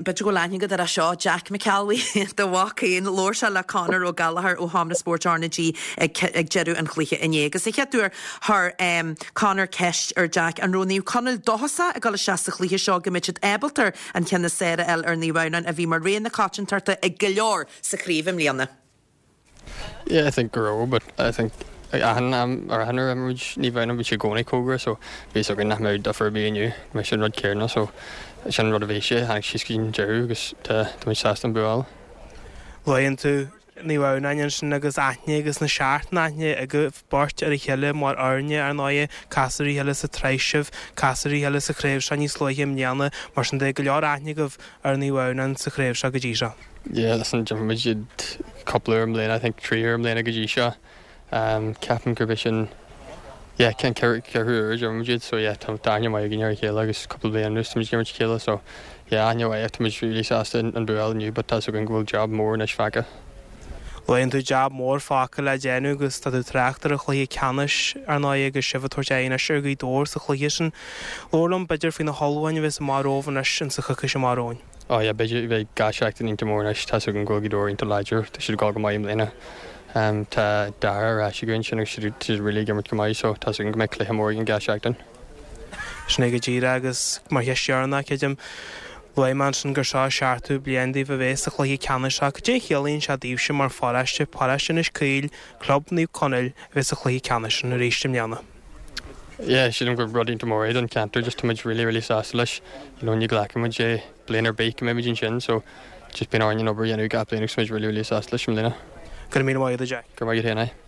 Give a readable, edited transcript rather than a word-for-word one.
bit go lein go ar a seo Jack McCalway do bhacaíon lór se le Conor ó Gallagher ó Hamna Sport RNG ag jeú an chluiche in égus. I cheadúir th Conor ceist ar Jack an roníú Conal dohasa a gal seasta chluiche seo go mitid ebaltar an cenne séra el ar níhhainan a bhí mar réon na catantarta ag goleor sa chríomh líana. Yeah, I think grow, but I think Hanner emerge níhhainan bhí sé gcónaí cógra, so basically nach mé dufar bí aniu, me sin rud céirna, so sin rud a bhéise, ag si cín jeú agus tá mé seasta an buáil. Laon tú níhhainan sin agus aithne agus na seaartna aithne agus bort ar a cheile mar airne ar náide casarí heile sa treisih, casarí heile sa chréibh se níos slóithe mneanna mar sin de go leor aithne go ar níhhainan sa chréibh se go dtí seo. Yeah, that's an jump midget couple of lane, I think 3 lane Gajisha. Captain Kervision, yeah, can't carry jump midget, so yeah, Daniel my again here agus couple of lanes to much killer, so yeah, I know I have to much really fast and Buell new, but that's a good job more in Ishfaka. Laon tú job mór fáca le déanú agus tá tú tráachtar a chluí ceannis ar náide agus sibh tuairteanna siúgaí dóir sa chluí sin. Lorlam beidir faoin na hallhain bheits máróhanis sin sa chucha sem máróin. Oh yeah, beidir bheith gasreachtain into mór nes tá an ggógaí dóir into Liger, tá siad gága maim léna. Tá dar a siúgain sin siad really gimmert go mai, so tá an go meic le mór an gasreachtain. Sna go ddíra agus mar heisiarna ceidim Bleiman sin gur seo seaartú blianaí bh bhéis a chluí ceannaise go dé chéalaíonn se díobh sin mar fáiste páiste is cíl club níú Conil bheits a chluí ceannaise na réiste mneanna. Yeah, she didn't go running tomorrow. I don't canter just too much really sassilish. You know, you glack much blainer bake maybe chin, so just been on over you know got playing so much really sassilish from Lena. Good mean why the Jack. Good morning,